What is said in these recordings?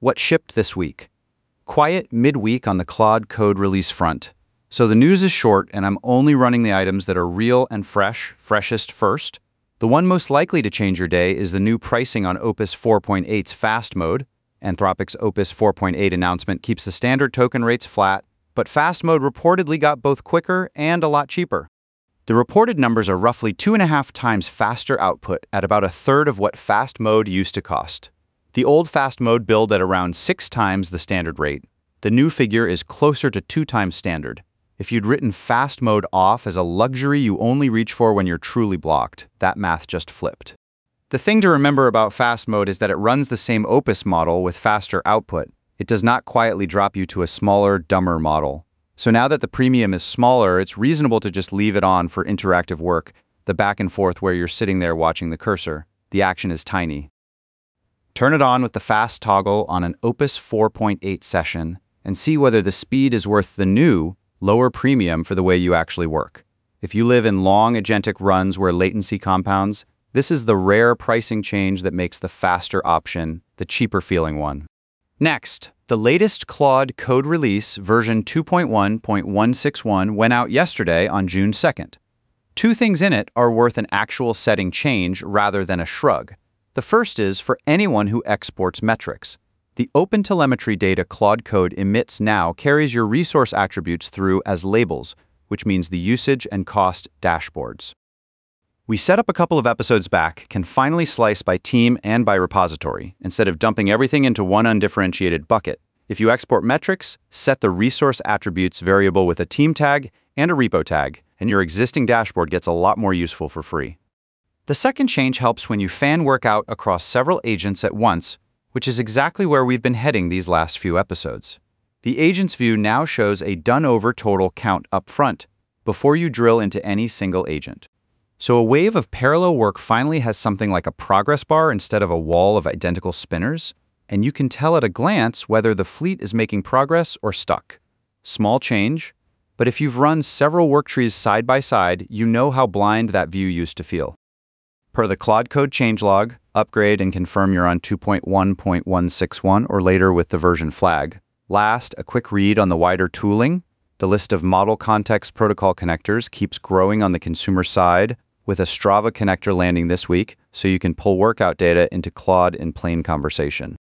What shipped this week? Quiet midweek on the Claude Code release front. So the news is short, and I'm only running the items that are real and freshest first. The one most likely to change your day is the new pricing on Opus 4.8's fast mode. Anthropic's Opus 4.8 announcement keeps the standard token rates flat, but fast mode reportedly got both quicker and a lot cheaper. The reported numbers are roughly 2.5 times faster output at about a third of what fast mode used to cost. The old fast mode billed at around 6 times the standard rate. The new figure is closer to 2 times standard. If you'd written fast mode off as a luxury you only reach for when you're truly blocked, that math just flipped. The thing to remember about fast mode is that it runs the same Opus model with faster output. It does not quietly drop you to a smaller, dumber model. So now that the premium is smaller, it's reasonable to just leave it on for interactive work, the back and forth where you're sitting there watching the cursor. The action is tiny. Turn it on with the fast toggle on an Opus 4.8 session and see whether the speed is worth the new, lower premium for the way you actually work. If you live in long agentic runs where latency compounds, this is the rare pricing change that makes the faster option the cheaper feeling one. Next, the latest Claude Code release, version 2.1.161, went out yesterday on June 2nd. 2 things in it are worth an actual setting change rather than a shrug. The first is for anyone who exports metrics. The OpenTelemetry data Claude Code emits now carries your resource attributes through as labels, which means the usage and cost dashboards. We set up a couple of episodes back can finally slice by team and by repository, instead of dumping everything into one undifferentiated bucket. If you export metrics, set the resource attributes variable with a team tag and a repo tag, and your existing dashboard gets a lot more useful for free. The second change helps when you fan work out across several agents at once, which is exactly where we've been heading these last few episodes. The agents view now shows a done-over total count up front, before you drill into any single agent. So a wave of parallel work finally has something like a progress bar instead of a wall of identical spinners, and you can tell at a glance whether the fleet is making progress or stuck. Small change, but if you've run several work trees side by side, you know how blind that view used to feel. Per the Claude Code changelog, upgrade and confirm you're on 2.1.161 or later with the version flag. Last, a quick read on the wider tooling. The list of model context protocol connectors keeps growing on the consumer side, with a Strava connector landing this week, so you can pull workout data into Claude in plain conversation.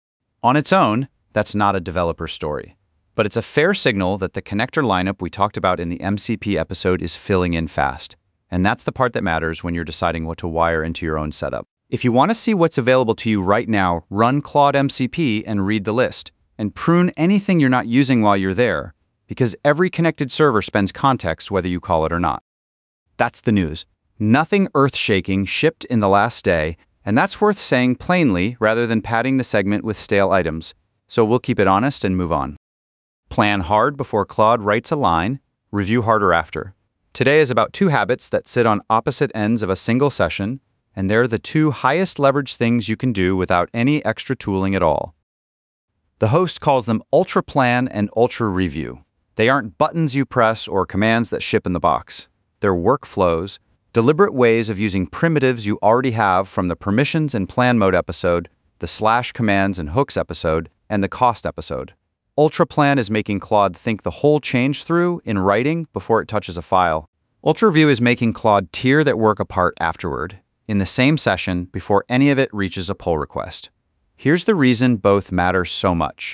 On its own, that's not a developer story, but it's a fair signal that the connector lineup we talked about in the MCP episode is filling in fast. And that's the part that matters when you're deciding what to wire into your own setup. If you want to see what's available to you right now, run Claude MCP and read the list, and prune anything you're not using while you're there, because every connected server spends context whether you call it or not. That's the news. Nothing earth-shaking shipped in the last day, and that's worth saying plainly rather than padding the segment with stale items, so we'll keep it honest and move on. Plan hard before Claude writes a line, review harder after. Today is about 2 habits that sit on opposite ends of a single session, and they're the 2 highest leverage things you can do without any extra tooling at all. The host calls them Ultra Plan and Ultra Review. They aren't buttons you press or commands that ship in the box. They're workflows, deliberate ways of using primitives you already have from the permissions and plan mode episode, the slash commands and hooks episode, and the cost episode. UltraPlan is making Claude think the whole change through in writing before it touches a file. UltraView is making Claude tear that work apart afterward, in the same session before any of it reaches a pull request. Here's the reason both matter so much.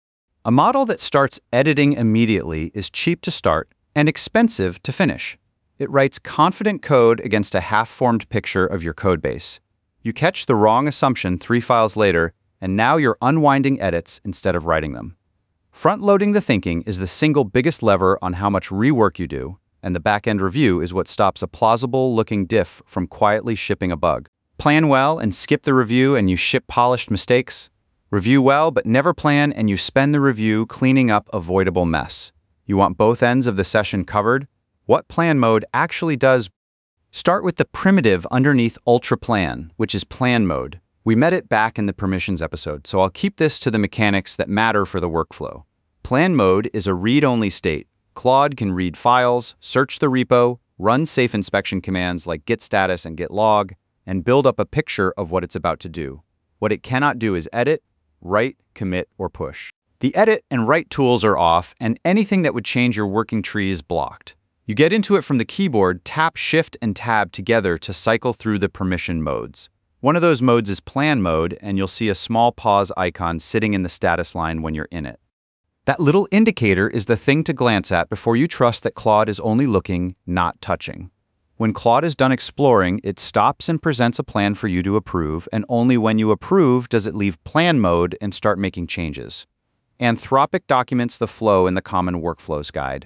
A model that starts editing immediately is cheap to start and expensive to finish. It writes confident code against a half-formed picture of your codebase. You catch the wrong assumption 3 files later, and now you're unwinding edits instead of writing them. Front-loading the thinking is the single biggest lever on how much rework you do, and the back-end review is what stops a plausible-looking diff from quietly shipping a bug. Plan well and skip the review and you ship polished mistakes. Review well but never plan and you spend the review cleaning up avoidable mess. You want both ends of the session covered? What plan mode actually does? Start with the primitive underneath UltraPlan, which is plan mode. We met it back in the permissions episode, so I'll keep this to the mechanics that matter for the workflow. Plan mode is a read-only state. Claude can read files, search the repo, run safe inspection commands like git status and git log, and build up a picture of what it's about to do. What it cannot do is edit, write, commit, or push. The edit and write tools are off, and anything that would change your working tree is blocked. You get into it from the keyboard, tap Shift and Tab together to cycle through the permission modes. One of those modes is Plan mode, and you'll see a small pause icon sitting in the status line when you're in it. That little indicator is the thing to glance at before you trust that Claude is only looking, not touching. When Claude is done exploring, it stops and presents a plan for you to approve, and only when you approve does it leave Plan mode and start making changes. Anthropic documents the flow in the Common Workflows Guide.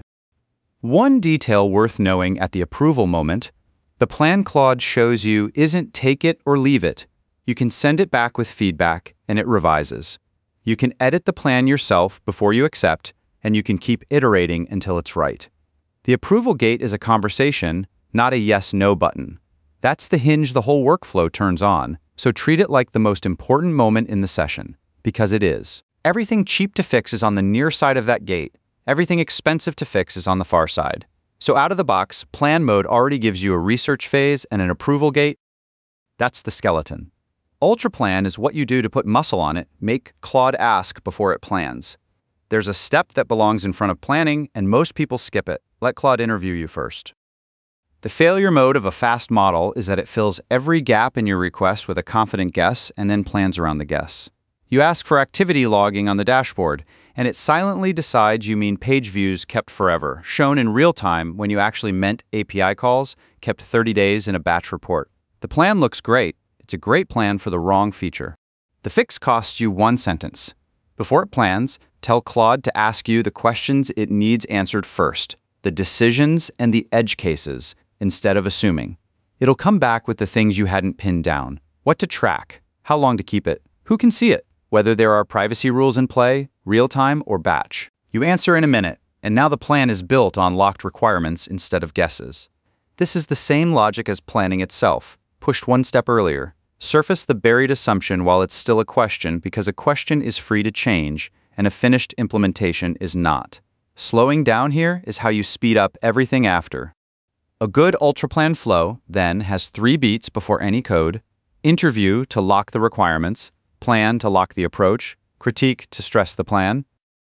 One detail worth knowing at the approval moment: the plan Claude shows you isn't take it or leave it. You can send it back with feedback, and it revises. You can edit the plan yourself before you accept, and you can keep iterating until it's right. The approval gate is a conversation, not a yes/no button. That's the hinge the whole workflow turns on, so treat it like the most important moment in the session, because it is. Everything cheap to fix is on the near side of that gate. Everything expensive to fix is on the far side. So out of the box, Plan mode already gives you a research phase and an approval gate. That's the skeleton. Ultra Plan is what you do to put muscle on it, make Claude ask before it plans. There's a step that belongs in front of planning, and most people skip it. Let Claude interview you first. The failure mode of a fast model is that it fills every gap in your request with a confident guess and then plans around the guess. You ask for activity logging on the dashboard, and it silently decides you mean page views kept forever, shown in real time when you actually meant API calls kept 30 days in a batch report. The plan looks great. It's a great plan for the wrong feature. The fix costs you one sentence. Before it plans, tell Claude to ask you the questions it needs answered first, the decisions and the edge cases, instead of assuming. It'll come back with the things you hadn't pinned down: what to track, how long to keep it, who can see it, whether there are privacy rules in play, real-time or batch. You answer in a minute, and now the plan is built on locked requirements instead of guesses. This is the same logic as planning itself, pushed one step earlier. Surface the buried assumption while it's still a question, because a question is free to change, and a finished implementation is not. Slowing down here is how you speed up everything after. A good UltraPlan flow, then, has 3 beats before any code: interview to lock the requirements, plan to lock the approach, critique to stress the plan.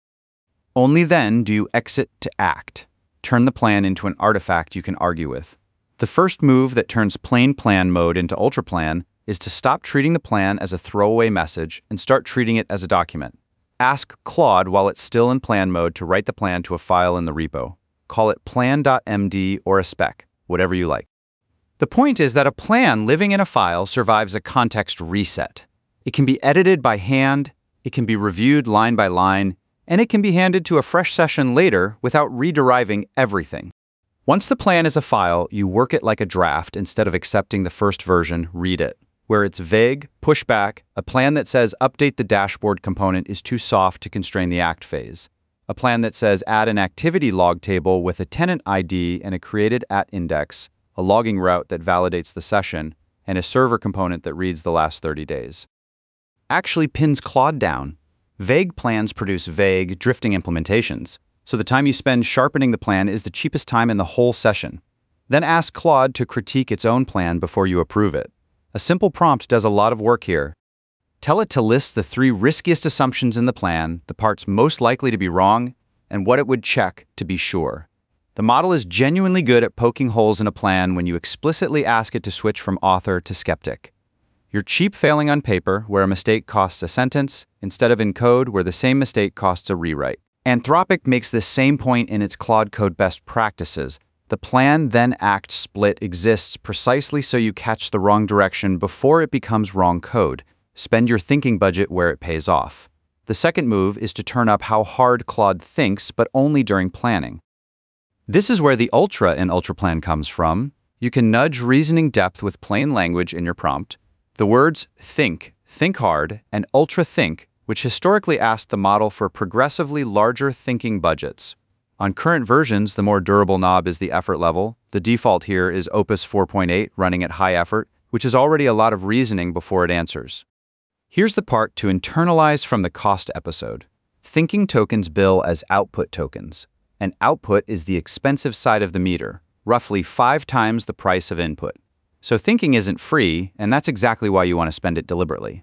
Only then do you exit to act. Turn the plan into an artifact you can argue with. The first move that turns plain plan mode into UltraPlan is to stop treating the plan as a throwaway message and start treating it as a document. Ask Claude while it's still in plan mode to write the plan to a file in the repo. Call it plan.md or a spec, whatever you like. The point is that a plan living in a file survives a context reset. It can be edited by hand, it can be reviewed line by line, and it can be handed to a fresh session later without rederiving everything. Once the plan is a file, you work it like a draft instead of accepting the first version, read it. Where it's vague, push back. A plan that says update the dashboard component is too soft to constrain the act phase. A plan that says add an activity log table with a tenant ID and a created at index, a logging route that validates the session, and a server component that reads the last 30 days. Actually pins Claude down. Vague plans produce vague, drifting implementations, so the time you spend sharpening the plan is the cheapest time in the whole session. Then ask Claude to critique its own plan before you approve it. A simple prompt does a lot of work here. Tell it to list the 3 riskiest assumptions in the plan, the parts most likely to be wrong, and what it would check to be sure. The model is genuinely good at poking holes in a plan when you explicitly ask it to switch from author to skeptic. You're cheap failing on paper, where a mistake costs a sentence, instead of in code, where the same mistake costs a rewrite. Anthropic makes this same point in its Claude Code best practices. The plan then act split exists precisely so you catch the wrong direction before it becomes wrong code. Spend your thinking budget where it pays off. The second move is to turn up how hard Claude thinks, but only during planning. This is where the Ultra in UltraPlan comes from. You can nudge reasoning depth with plain language in your prompt. The words think hard, and ultra think, which historically asked the model for progressively larger thinking budgets. On current versions, the more durable knob is the effort level. The default here is Opus 4.8 running at high effort, which is already a lot of reasoning before it answers. Here's the part to internalize from the cost episode. Thinking tokens bill as output tokens. And output is the expensive side of the meter, roughly 5 times the price of input. So thinking isn't free, and that's exactly why you want to spend it deliberately.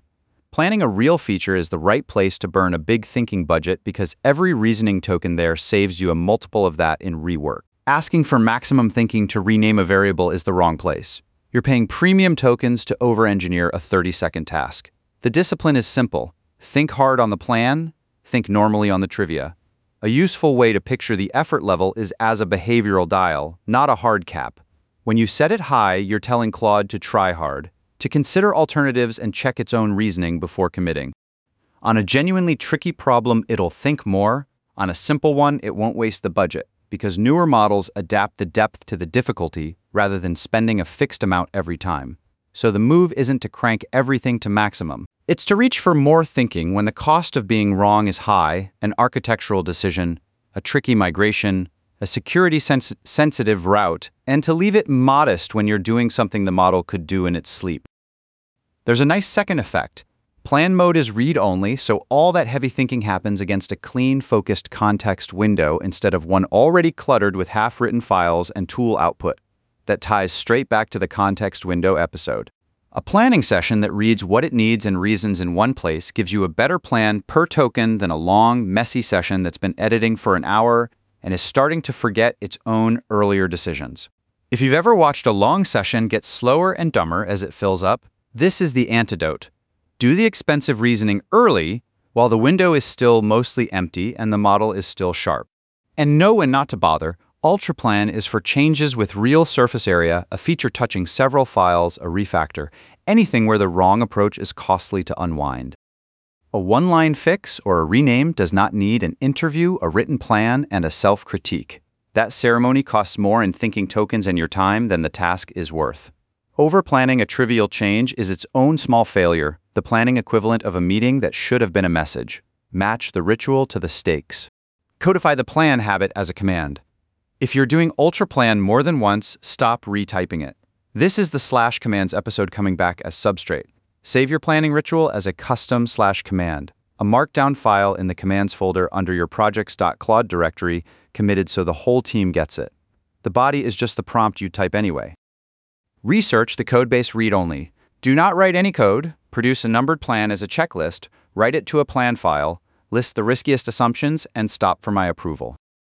Planning a real feature is the right place to burn a big thinking budget because every reasoning token there saves you a multiple of that in rework. Asking for maximum thinking to rename a variable is the wrong place. You're paying premium tokens to over-engineer a 30-second task. The discipline is simple. Think hard on the plan, think normally on the trivia. A useful way to picture the effort level is as a behavioral dial, not a hard cap. When you set it high, you're telling Claude to try hard, to consider alternatives and check its own reasoning before committing. On a genuinely tricky problem, it'll think more. On a simple one, it won't waste the budget, because newer models adapt the depth to the difficulty rather than spending a fixed amount every time. So the move isn't to crank everything to maximum. It's to reach for more thinking when the cost of being wrong is high, an architectural decision, a tricky migration, a security-sensitive route, and to leave it modest when you're doing something the model could do in its sleep. There's a nice second effect. Plan mode is read-only, so all that heavy thinking happens against a clean, focused context window instead of one already cluttered with half-written files and tool output that ties straight back to the context window episode. A planning session that reads what it needs and reasons in one place gives you a better plan per token than a long, messy session that's been editing for an hour and is starting to forget its own earlier decisions. If you've ever watched a long session get slower and dumber as it fills up, this is the antidote. Do the expensive reasoning early while the window is still mostly empty and the model is still sharp. And know when not to bother. UltraPlan is for changes with real surface area, a feature touching several files, a refactor, anything where the wrong approach is costly to unwind. A one-line fix or a rename does not need an interview, a written plan, and a self-critique. That ceremony costs more in thinking tokens and your time than the task is worth. Over-planning a trivial change is its own small failure, the planning equivalent of a meeting that should have been a message. Match the ritual to the stakes. Codify the plan habit as a command. If you're doing UltraPlan more than once, stop retyping it. This is the /commands episode coming back as substrate. Save your planning ritual as a custom /command, a markdown file in the commands folder under your projects.claude directory, committed so the whole team gets it. The body is just the prompt you type anyway. Research the codebase read-only. Do not write any code, produce a numbered plan as a checklist, write it to a plan file, list the riskiest assumptions, and stop for my approval.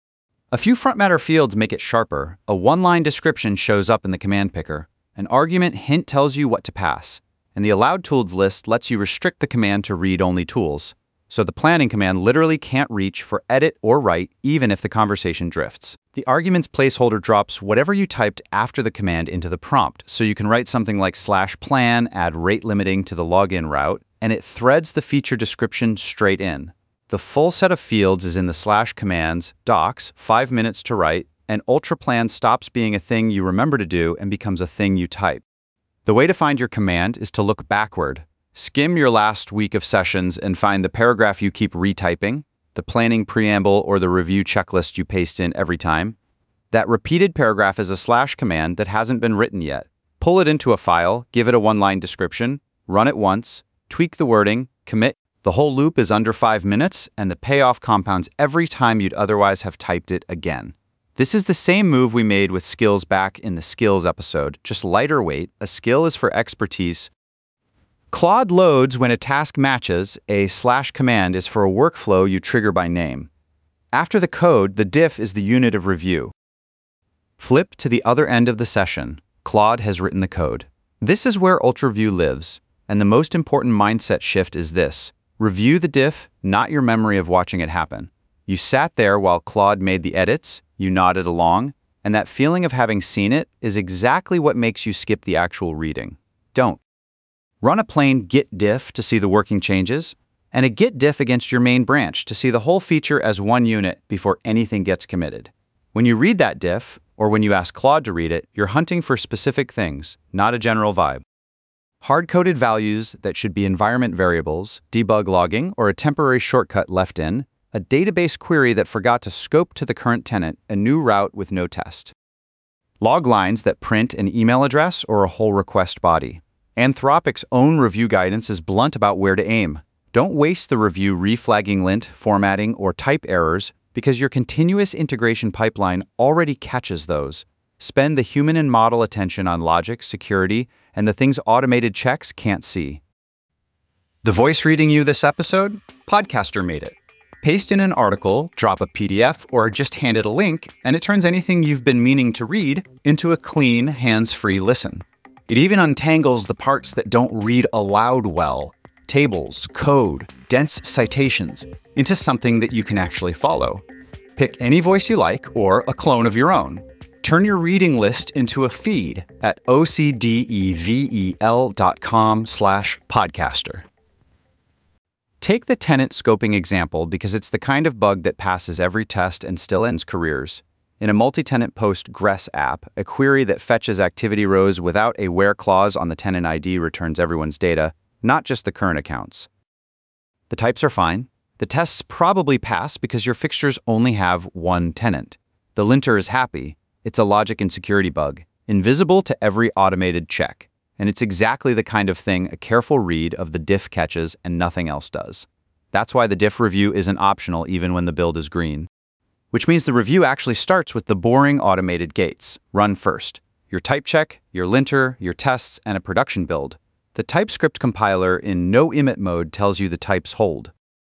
A few front matter fields make it sharper. A one-line description shows up in the command picker. An argument hint tells you what to pass. And the allowed tools list lets you restrict the command to read-only tools. So the planning command literally can't reach for edit or write even if the conversation drifts. The argument's placeholder drops whatever you typed after the command into the prompt. So you can write something like /plan, add rate limiting to the login route, and it threads the feature description straight in. The full set of fields is in the /commands, docs, 5 minutes to write, and UltraPlan stops being a thing you remember to do and becomes a thing you type. The way to find your command is to look backward. Skim your last week of sessions and find the paragraph you keep retyping, the planning preamble or the review checklist you paste in every time. That repeated paragraph is a /command that hasn't been written yet. Pull it into a file, give it a one-line description, run it once, tweak the wording, commit. The whole loop is under 5 minutes, and the payoff compounds every time you'd otherwise have typed it again. This is the same move we made with skills back in the skills episode, just lighter weight. A skill is for expertise. Claude loads when a task matches. A /command is for a workflow you trigger by name. After the code, the diff is the unit of review. Flip to the other end of the session. Claude has written the code. This is where UltraView lives, and the most important mindset shift is this. Review the diff, not your memory of watching it happen. You sat there while Claude made the edits, you nodded along, and that feeling of having seen it is exactly what makes you skip the actual reading. Don't. Run a plain git diff to see the working changes, and a git diff against your main branch to see the whole feature as one unit before anything gets committed. When you read that diff, or when you ask Claude to read it, you're hunting for specific things, not a general vibe. Hard-coded values that should be environment variables, debug logging, or a temporary shortcut left in, a database query that forgot to scope to the current tenant, a new route with no test. Log lines that print an email address or a whole request body. Anthropic's own review guidance is blunt about where to aim. Don't waste the review reflagging lint, formatting, or type errors because your continuous integration pipeline already catches those. Spend the human and model attention on logic, security, and the things automated checks can't see. The voice reading you this episode? Podcaster made it. Paste in an article, drop a PDF, or just hand it a link, and it turns anything you've been meaning to read into a clean, hands-free listen. It even untangles the parts that don't read aloud well, tables, code, dense citations, into something that you can actually follow. Pick any voice you like or a clone of your own. Turn your reading list into a feed at ocdevel.com/podcaster. Take the tenant scoping example because it's the kind of bug that passes every test and still ends careers. In a multi-tenant Postgres app, a query that fetches activity rows without a where clause on the tenant ID returns everyone's data, not just the current accounts. The types are fine. The tests probably pass because your fixtures only have one tenant. The linter is happy. It's a logic and security bug, invisible to every automated check. And it's exactly the kind of thing a careful read of the diff catches and nothing else does. That's why the diff review isn't optional even when the build is green. Which means the review actually starts with the boring automated gates. Run first. Your type check, your linter, your tests, and a production build. The TypeScript compiler in no emit mode tells you the types hold.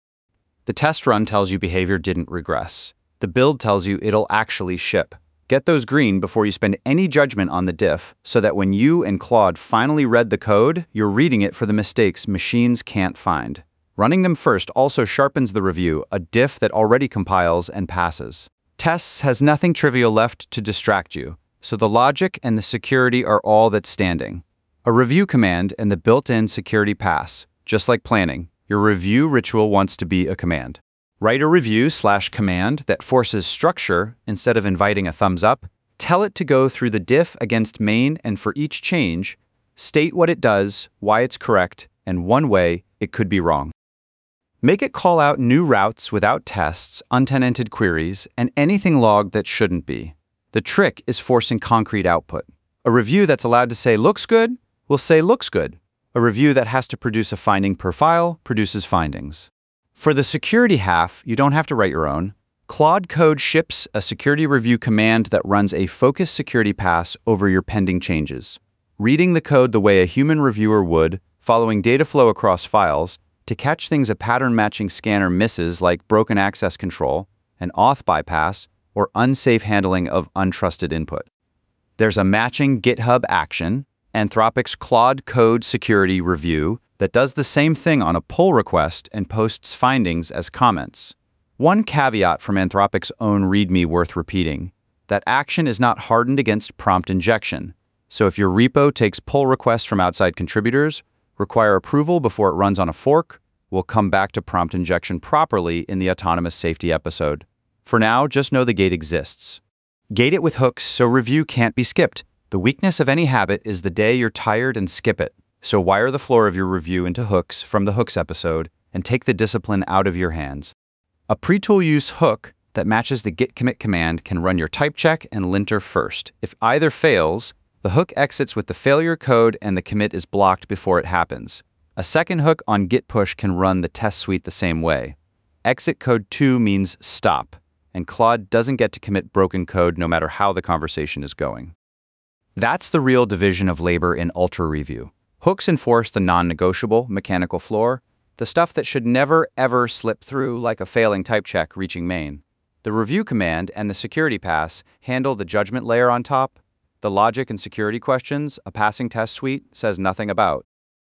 The test run tells you behavior didn't regress. The build tells you it'll actually ship. Get those green before you spend any judgment on the diff so that when you and Claude finally read the code, you're reading it for the mistakes machines can't find. Running them first also sharpens the review, a diff that already compiles and passes. Tests has nothing trivial left to distract you, so the logic and the security are all that's standing. A review command and the built-in security pass. Just like planning, your review ritual wants to be a command. Write a review/command that forces structure instead of inviting a thumbs up. Tell it to go through the diff against main, and for each change, state what it does, why it's correct, and one way it could be wrong. Make it call out new routes without tests, untenanted queries, and anything logged that shouldn't be. The trick is forcing concrete output. A review that's allowed to say looks good will say looks good. A review that has to produce a finding per file produces findings. For the security half, you don't have to write your own. Claude Code ships a security review command that runs a focused security pass over your pending changes. Reading the code the way a human reviewer would, following data flow across files, to catch things a pattern-matching scanner misses like broken access control, an auth bypass, or unsafe handling of untrusted input. There's a matching GitHub action, Anthropic's Claude Code Security Review, that does the same thing on a pull request and posts findings as comments. One caveat from Anthropic's own README worth repeating: that action is not hardened against prompt injection, so if your repo takes pull requests from outside contributors, require approval before it runs on a fork, we'll come back to prompt injection properly in the autonomous safety episode. For now, just know the gate exists. Gate it with hooks so review can't be skipped. The weakness of any habit is the day you're tired and skip it. So wire the floor of your review into hooks from the hooks episode and take the discipline out of your hands. A pre-tool use hook that matches the git commit command can run your type check and linter first. If either fails, the hook exits with the failure code and the commit is blocked before it happens. A second hook on git push can run the test suite the same way. Exit code 2 means stop, and Claude doesn't get to commit broken code no matter how the conversation is going. That's the real division of labor in Ultra Review. Hooks enforce the non-negotiable mechanical floor, the stuff that should never, ever slip through like a failing type check reaching main. The review command and the security pass handle the judgment layer on top, the logic and security questions a passing test suite says nothing about.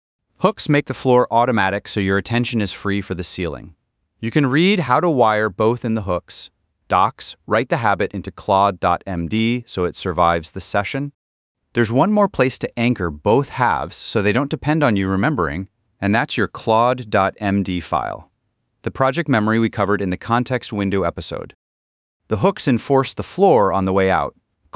Hooks make the floor automatic so your attention is free for the ceiling. You can read how to wire both in the hooks. Docs, write the habit into claude.md so it survives the session. There's one more place to anchor both halves so they don't depend on you remembering, and that's your claude.md file, the project memory we covered in the context window episode. The hooks enforce the floor on the way out.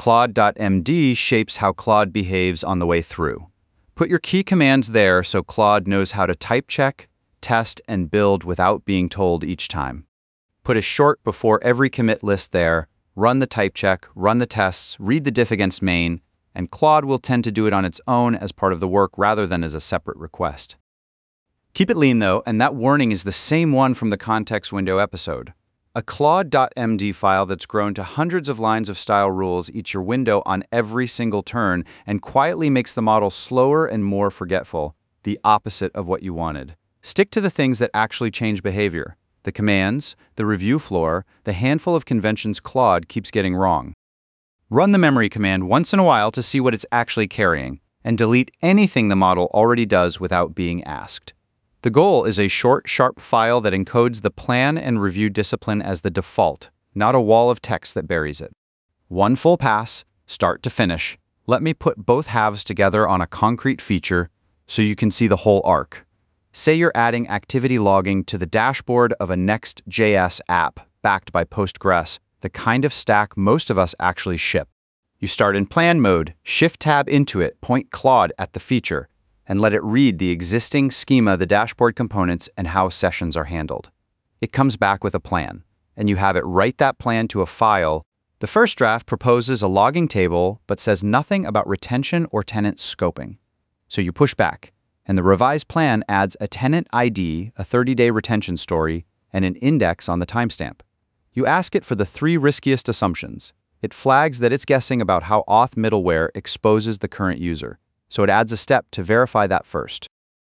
Claude.md shapes how Claude behaves on the way through. Put your key commands there so Claude knows how to type check, test, and build without being told each time. Put a short before every commit list there, run the type check, run the tests, read the diff against main, and Claude will tend to do it on its own as part of the work rather than as a separate request. Keep it lean though, and that warning is the same one from the context window episode. A claude.md file that's grown to hundreds of lines of style rules eats your window on every single turn and quietly makes the model slower and more forgetful, the opposite of what you wanted. Stick to the things that actually change behavior. The commands, the review floor, the handful of conventions Claude keeps getting wrong. Run the memory command once in a while to see what it's actually carrying, and delete anything the model already does without being asked. The goal is a short, sharp file that encodes the plan and review discipline as the default, not a wall of text that buries it. One full pass, start to finish. Let me put both halves together on a concrete feature so you can see the whole arc. Say you're adding activity logging to the dashboard of a Next.js app backed by Postgres, the kind of stack most of us actually ship. You start in plan mode, Shift-Tab into it, point Claude at the feature, and let it read the existing schema, the dashboard components, and how sessions are handled. It comes back with a plan, and you have it write that plan to a file. The first draft proposes a logging table, but says nothing about retention or tenant scoping. So you push back, and the revised plan adds a tenant ID, a 30-day retention story, and an index on the timestamp. You ask it for the 3 riskiest assumptions. It flags that it's guessing about how auth middleware exposes the current user, so it adds a step to verify that first.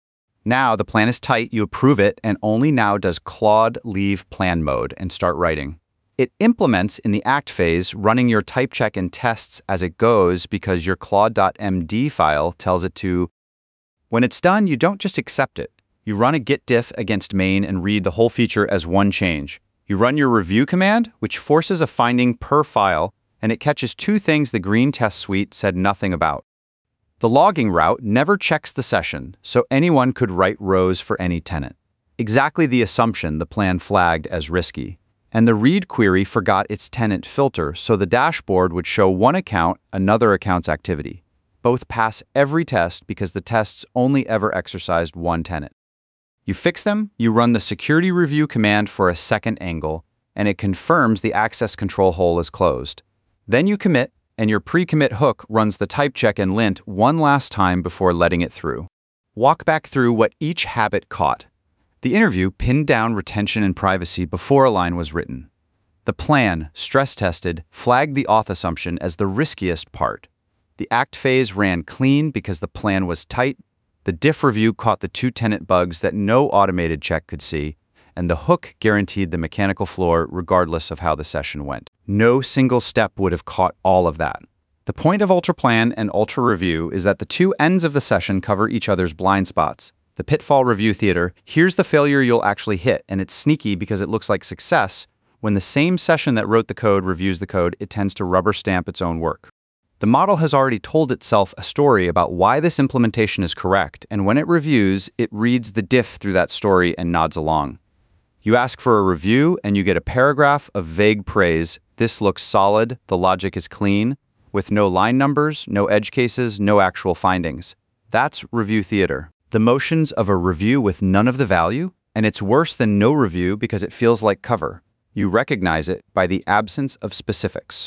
Now the plan is tight, you approve it, and only now does Claude leave plan mode and start writing. It implements in the act phase, running your type check and tests as it goes because your claude.md file tells it to. When it's done, you don't just accept it. You run a git diff against main and read the whole feature as one change. You run your review command, which forces a finding per file, and it catches 2 things the green test suite said nothing about. The logging route never checks the session, so anyone could write rows for any tenant. Exactly the assumption the plan flagged as risky. And the read query forgot its tenant filter, so the dashboard would show one account, another account's activity. Both pass every test because the tests only ever exercised one tenant. You fix them, you run the security review command for a second angle, and it confirms the access control hole is closed. Then you commit, and your pre-commit hook runs the type check and lint one last time before letting it through. Walk back through what each habit caught. The interview pinned down retention and privacy before a line was written. The plan, stress-tested, flagged the auth assumption as the riskiest part. The act phase ran clean because the plan was tight. The diff review caught the 2 tenant bugs that no automated check could see, and the hook guaranteed the mechanical floor regardless of how the session went. No single step would have caught all of that. The point of UltraPlan and UltraReview is that the 2 ends of the session cover each other's blind spots. The pitfall review theater, here's the failure you'll actually hit, and it's sneaky because it looks like success. When the same session that wrote the code reviews the code, it tends to rubber stamp its own work. The model has already told itself a story about why this implementation is correct, and when it reviews, it reads the diff through that story and nods along. You ask for a review, and you get a paragraph of vague praise. This looks solid, the logic is clean, with no line numbers, no edge cases, no actual findings. That's review theater. The motions of a review with none of the value, and it's worse than no review because it feels like cover. You recognize it by the absence of specifics.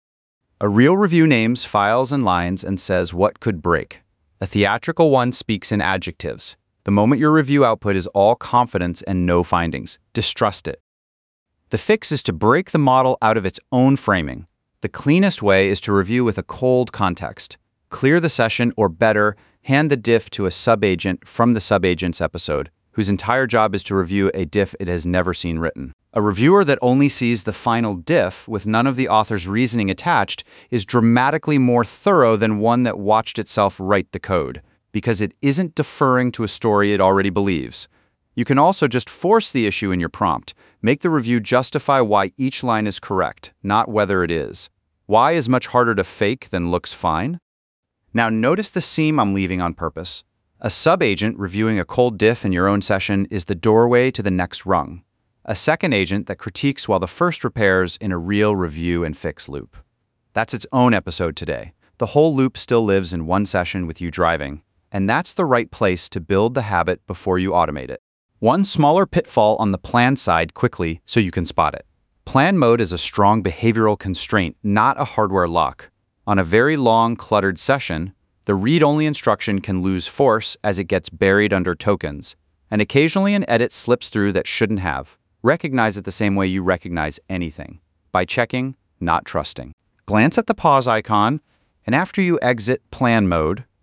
A real review names files and lines and says what could break. A theatrical one speaks in adjectives. The moment your review output is all confidence and no findings, distrust it. The fix is to break the model out of its own framing. The cleanest way is to review with a cold context. Clear the session, or better, hand the diff to a subagent from the subagent's episode, whose entire job is to review a diff it has never seen written. A reviewer that only sees the final diff with none of the author's reasoning attached is dramatically more thorough than one that watched itself write the code, because it isn't deferring to a story it already believes. You can also just force the issue in your prompt. Make the review justify why each line is correct, not whether it is. Why is much harder to fake than looks fine. Now notice the seam I'm leaving on purpose. A subagent reviewing a cold diff in your own session is the doorway to the next rung. A second agent that critiques while the first repairs in a real review and fix loop. That's its own episode today. The whole loop still lives in one session with you driving, and that's the right place to build the habit before you automate it. One smaller pitfall on the plan side quickly so you can spot it. Plan mode is a strong behavioral constraint, not a hardware lock. On a very long, cluttered session, the read-only instruction can lose force as it gets buried under tokens, and occasionally an edit slips through that shouldn't have. Recognize it the same way you recognize anything, by checking, not trusting. Glance at the pause icon, and after you exit plan mode,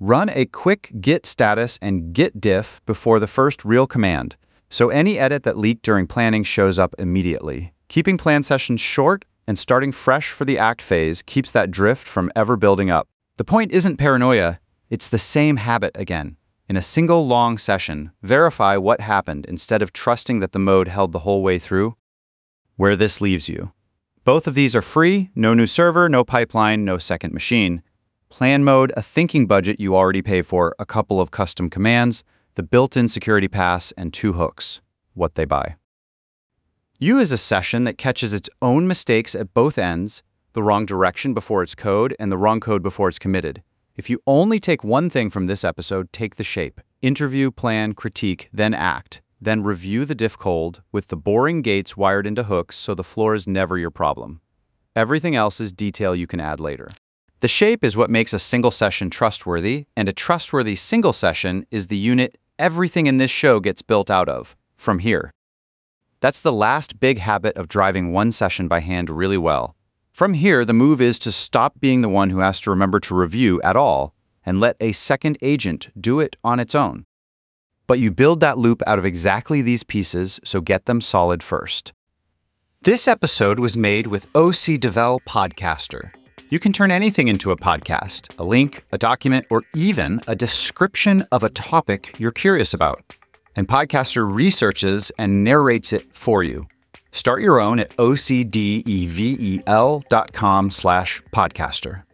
Run a quick git status and git diff before the first real command, so any edit that leaked during planning shows up immediately. Keeping plan sessions short and starting fresh for the act phase keeps that drift from ever building up. The point isn't paranoia, it's the same habit again. In a single long session, verify what happened instead of trusting that the mode held the whole way through. Where this leaves you. Both of these are free, no new server, no pipeline, no second machine. Plan mode, a thinking budget you already pay for, a couple of custom commands, the built-in security pass, and 2 hooks. What they buy. U is a session that catches its own mistakes at both ends, the wrong direction before it's code and the wrong code before it's committed. If you only take one thing from this episode, take the shape. Interview, plan, critique, then act. Then review the diff cold with the boring gates wired into hooks so the floor is never your problem. Everything else is detail you can add later. The shape is what makes a single session trustworthy, and a trustworthy single session is the unit everything in this show gets built out of, from here. That's the last big habit of driving one session by hand really well. From here, the move is to stop being the one who has to remember to review at all and let a second agent do it on its own. But you build that loop out of exactly these pieces, so get them solid first. This episode was made with OC Devel Podcaster. You can turn anything into a podcast, a link, a document, or even a description of a topic you're curious about. And Podcaster researches and narrates it for you. Start your own at ocdevel.com/podcaster.